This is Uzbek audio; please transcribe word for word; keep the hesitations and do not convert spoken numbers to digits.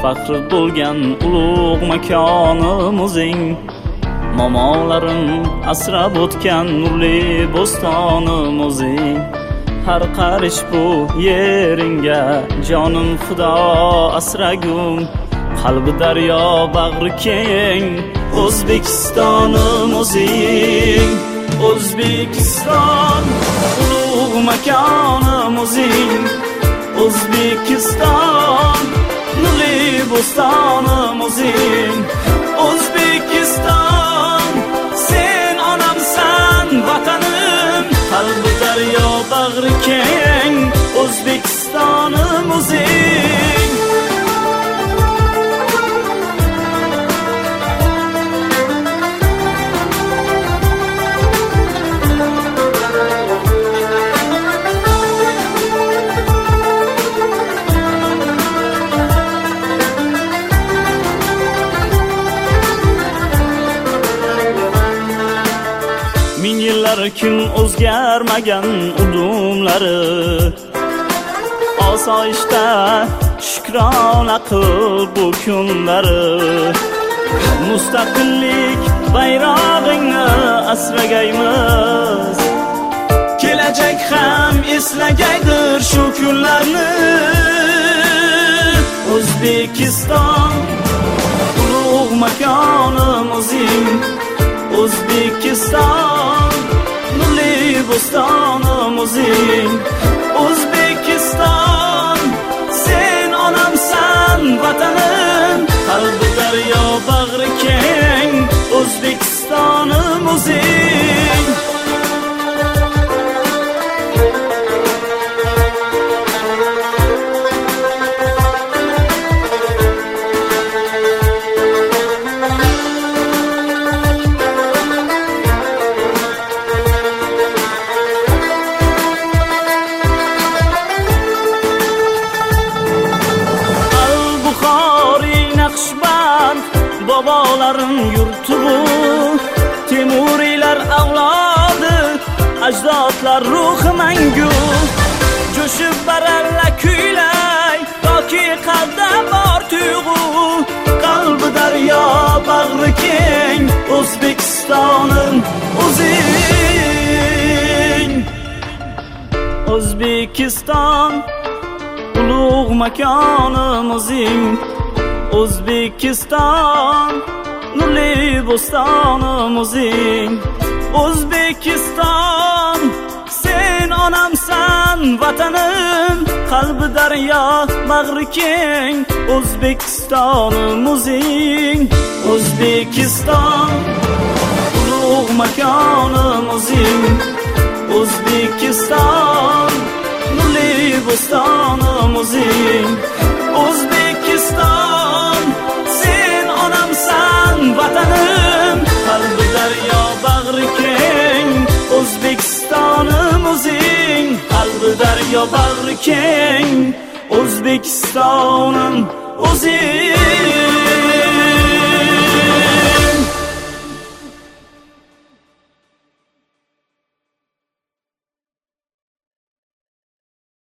faxr bo'lgan ulug' makonimizing, momolarim asrab o'tgan nurli bo'stonimizing. Har qarish bu yeringa jonim fido asragum, qalbi daryo bag'ri keng O'zbekistonimizing. O'zbekiston ulug' makonimizing, O'zbekiston nurli bo'stonimizing. O'zbekiston sen onamsan vatanim, qalbi daryo bag'ri keng O'zbekistonimizing. Ming yillar kun o'zgarmagan udumlari, osoyishta shukrona qil bu kunlari. Mustaqillik bayrog'ingni asragaymiz, kelajak ham eslagaydir shu kunlarni. O'zbekiston ulug' makonimizing, O'zbekiston nurli bo'stonimizing. O'zbekiston sen onamsan vatanim, qalbi daryo bag'ri keng O'zbekistonimizing. Bobolarim yurti bu, Temuriylar avlodi, ajdodlar ruhi mangu. Jo'shib baralla kuylay, toki qalbda bor tuyg'u. Qalbi daryo bag'ri keng O'zbekistonim o'zing. O'zbekiston ulug' makonimizing, O'zbekiston nurli bo'stonimizing. O'zbekiston sen onamsan vatanim, qalbi daryo bag'ri keng O'zbekistonimizing. O'zbekiston ulug' makonimizing, O'zbekiston nurli bo'stonimizing. O'zbekiston sen onamsan vatanim, qalbi daryo bag'ri keng O'zbekistonimizing. Qalbi daryo bag'ri keng O'zbekistonim o'zing.